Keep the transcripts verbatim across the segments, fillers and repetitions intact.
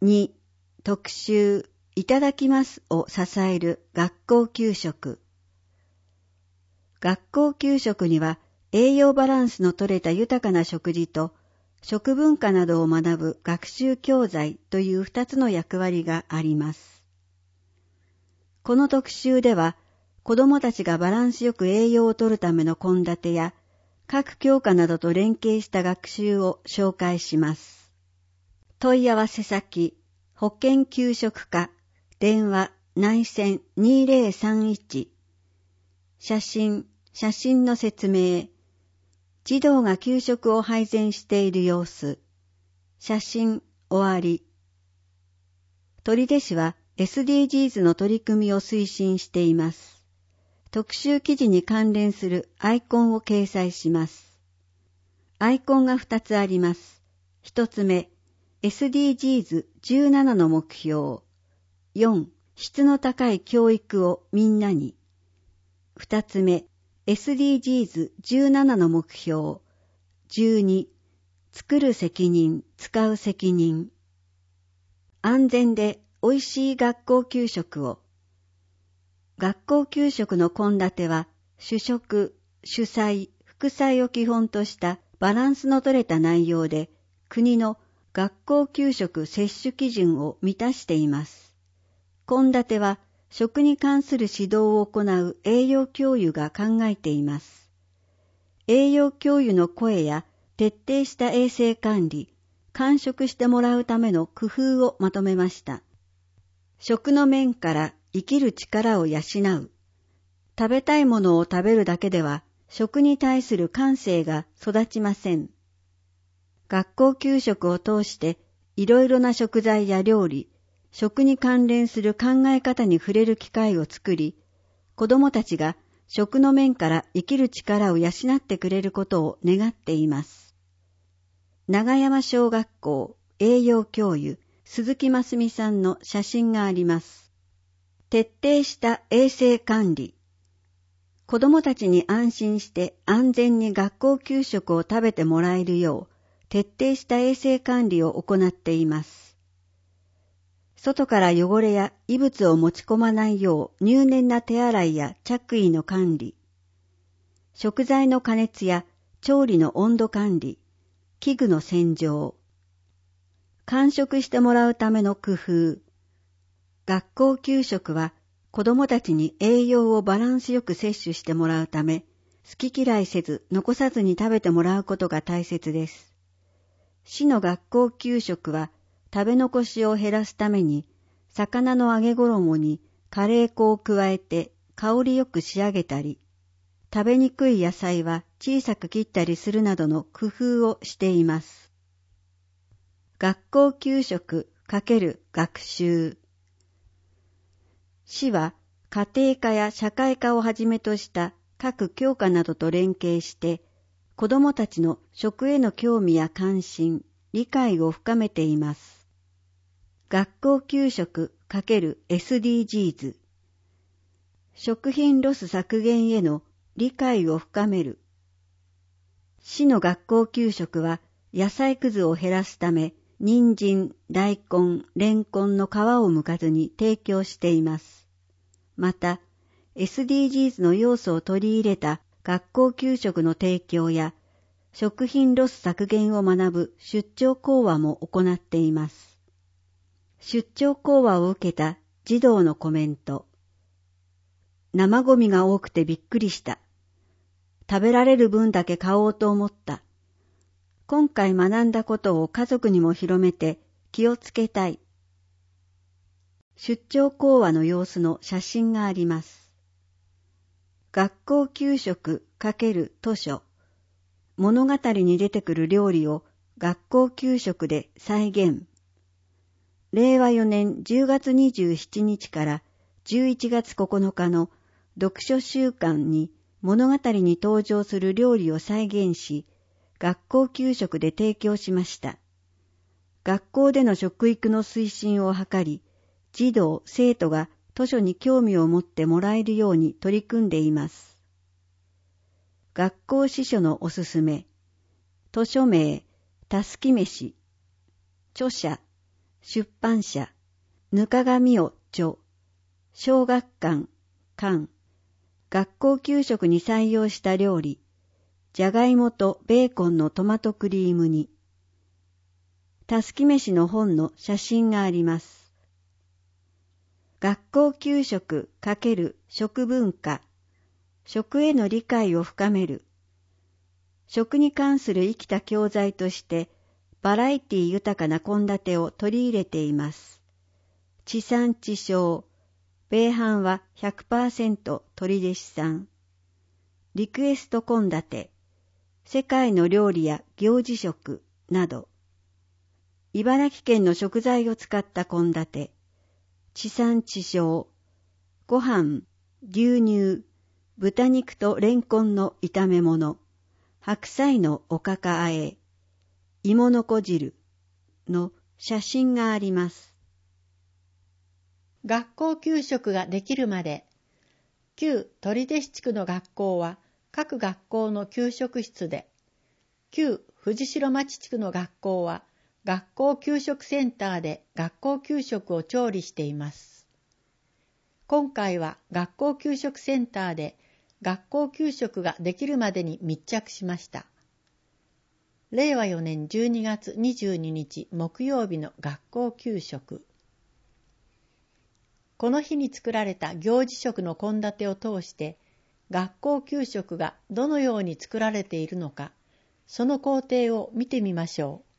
に、特集いただきますを支える学校給食。学校給食には栄養バランスの取れた豊かな食事と食文化などを学ぶ学習教材という二つの役割があります。この特集では子どもたちがバランスよく栄養を取るための献立や各教科などと連携した学習を紹介します。問い合わせ先、保健給食課、電話、内線にぜろさんいち、写真、写真の説明、児童が給食を配膳している様子、写真、終わり。取手市は エスディージーズ の取り組みを推進しています。特集記事に関連するアイコンを掲載します。アイコンがふたつあります。ひとつめ、エスディージーズじゅうなな の目標。よん、質の高い教育をみんなに。ふたつめ、エスディージーズじゅうなな の目標。じゅうに、作る責任、使う責任。安全でおいしい学校給食を。学校給食の献立は主食、主菜、副菜を基本としたバランスの取れた内容で国の学校給食摂取基準を満たしています。献立は食に関する指導を行う栄養教諭が考えています。栄養教諭の声や徹底した衛生管理、完食してもらうための工夫をまとめました。食の面から生きる力を養う。食べたいものを食べるだけでは食に対する感性が育ちません。学校給食を通していろいろな食材や料理、食に関連する考え方に触れる機会を作り、子どもたちが食の面から生きる力を養ってくれることを願っています。長山小学校栄養教諭鈴木真澄さんの写真があります。徹底した衛生管理。子どもたちに安心して安全に学校給食を食べてもらえるよう、徹底した衛生管理を行っています。外から汚れや異物を持ち込まないよう入念な手洗いや着衣の管理、食材の加熱や調理の温度管理、器具の洗浄、完食してもらうための工夫。学校給食は子どもたちに栄養をバランスよく摂取してもらうため、好き嫌いせず残さずに食べてもらうことが大切です。市の学校給食は食べ残しを減らすために、魚の揚げ衣にカレー粉を加えて香りよく仕上げたり、食べにくい野菜は小さく切ったりするなどの工夫をしています。学校給食×学習。市は家庭科や社会科をはじめとした各教科などと連携して、子どもたちの食への興味や関心、理解を深めています。学校給食×エスディージーズ。食品ロス削減への理解を深める。市の学校給食は野菜くずを減らすため、人参、大根、レンコンの皮を剥かずに提供しています。また、エスディージーズ の要素を取り入れた学校給食の提供や、食品ロス削減を学ぶ出張講話も行っています。出張講話を受けた児童のコメント。生ゴミが多くてびっくりした。食べられる分だけ買おうと思った。今回学んだことを家族にも広めて気をつけたい。出張講話の様子の写真があります。学校給食×図書。物語に出てくる料理を学校給食で再現。れいわよねんじゅうがつにじゅうしちにちからじゅういちがつここのかの読書週間に物語に登場する料理を再現し、学校給食で提供しました。学校での食育の推進を図り、児童・生徒が図書に興味を持ってもらえるように取り組んでいます。学校司書のおすすめ。図書名、たすきめし。著者、 出版社、ぬかがみを著、小学館、館、学校給食に採用した料理、じゃがいもとベーコンのトマトクリーム煮。たすき飯の本の写真があります。学校給食×食文化、食への理解を深める。食に関する生きた教材としてバラエティ豊かな献立を取り入れています。地産地消、米飯は ひゃくパーセント 取手市産。リクエスト献立、世界の料理や行事食など。茨城県の食材を使った献立、地産地消、ご飯、牛乳、豚肉とレンコンの炒め物、白菜のおかかあえ、芋のこ汁の写真があります。 学校給食ができるまで、旧取手市地区の学校は各学校の給食室で、旧藤代町地区の学校は学校給食センターで学校給食を調理しています。今回は学校給食センターで学校給食ができるまでに密着しました。れいわよねんじゅうにがつにじゅうににち木曜日の学校給食。この日に作られた行事食の献立を通して、学校給食がどのように作られているのか、その工程を見てみましょう。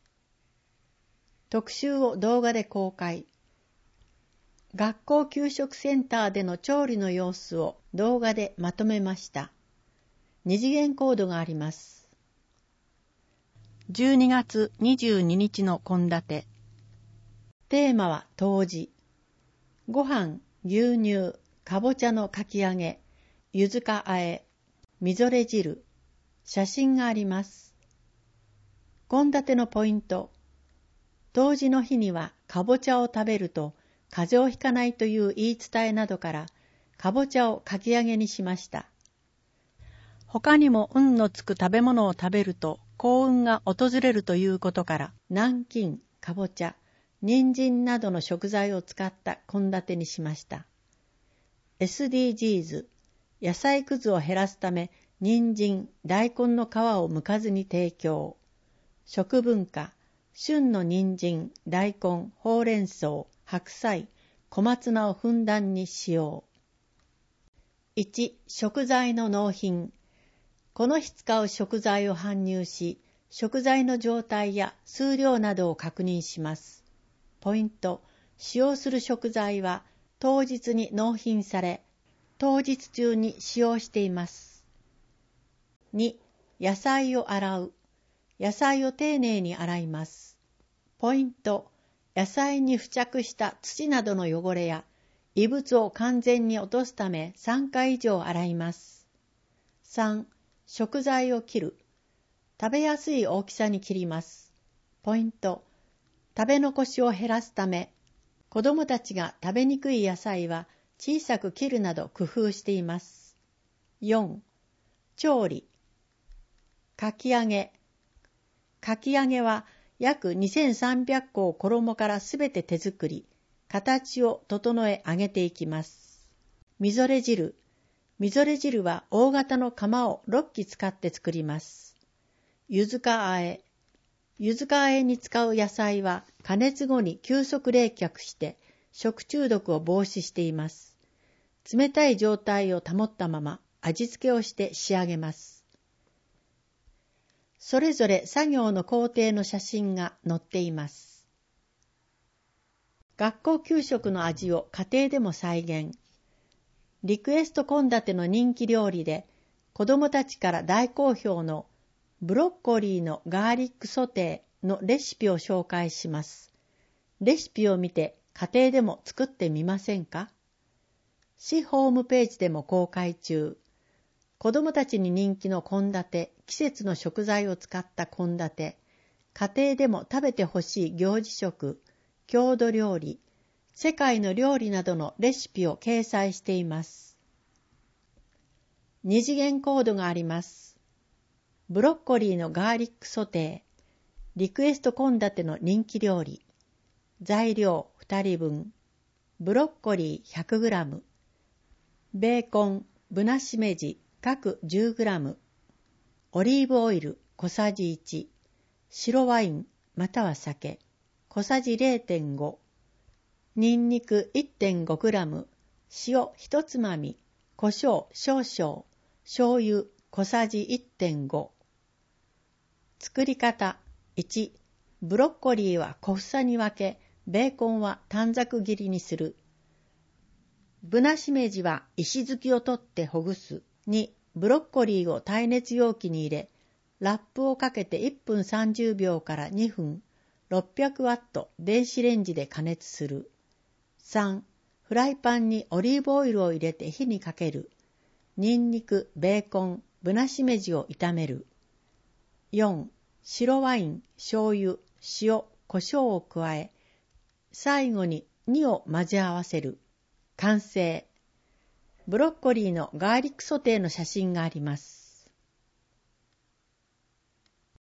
特集を動画で公開。学校給食センターでの調理の様子を動画でまとめました。二次元コードがあります。じゅうにがつにじゅうににちの献立。テーマは冬至。ご飯、牛乳、かぼちゃのかき揚げ、ゆずかあえ、みぞれ汁、写真があります。献立のポイント。冬至の日にはかぼちゃを食べると風邪をひかないという言い伝えなどからかぼちゃをかき揚げにしました。他にも運のつく食べ物を食べると幸運が訪れるということから南京、かぼちゃ、人参などの食材を使った献立にしました。エスディージーズ、野菜くずを減らすため人参、大根の皮を剥かずに提供。食文化、旬の人参、大根、ほうれん草、白菜、小松菜をふんだんに使用。いち. 食材の納品。この日使う食材を搬入し、食材の状態や数量などを確認します。ポイント。使用する食材は当日に納品され、当日中に使用しています。に. 野菜を洗う。野菜を丁寧に洗います。ポイント。野菜に付着した土などの汚れや異物を完全に落とすためさんかい以上洗います。さん. 食材を切る。食べやすい大きさに切ります。ポイント。食べ残しを減らすため、子どもたちが食べにくい野菜は小さく切るなど工夫しています。よん. 調理。かき揚げ。かき揚げは約にせんさんびゃっこを衣からすべて手作り、形を整え揚げていきます。みぞれ汁。みぞれ汁は大型の釜をろっき使って作ります。ゆずかあえ。ゆずかあえに使う野菜は加熱後に急速冷却して食中毒を防止しています。冷たい状態を保ったまま味付けをして仕上げます。それぞれ作業の工程の写真が載っています。学校給食の味を家庭でも再現。リクエスト献立の人気料理で子どもたちから大好評のブロッコリーのガーリックソテーのレシピを紹介します。レシピを見て家庭でも作ってみませんか？市ホームページでも公開中。子どもたちに人気の献立、季節の食材を使った献立、家庭でも食べてほしい行事食、郷土料理、世界の料理などのレシピを掲載しています。二次元コードがあります。ブロッコリーのガーリックソテー、リクエスト献立の人気料理、 材料ふたりぶん、ブロッコリー ひゃくグラム、ベーコン、ぶなしめじ各 じゅうグラム、オリーブオイル小さじいち、白ワインまたは酒小さじ れいてんご、ニンニク いってんごグラム、塩ひとつまみ、胡椒少々、醤油小さじ いってんご。作り方いち、ブロッコリーは小房に分け、ベーコンは短冊切りにする。ぶなしめじは石突きを取ってほぐす。に、ブロッコリーを耐熱容器に入れ、ラップをかけていっぷんさんじゅうびょうからにふん、ろっぴゃくワット電子レンジで加熱する。さん、フライパンにオリーブオイルを入れて火にかける。ニンニク、ベーコン、ぶなしめじを炒める。よん、白ワイン、醤油、塩、胡椒を加え、最後ににを混ぜ合わせる。完成。ブロッコリーのガーリックソテーの写真があります。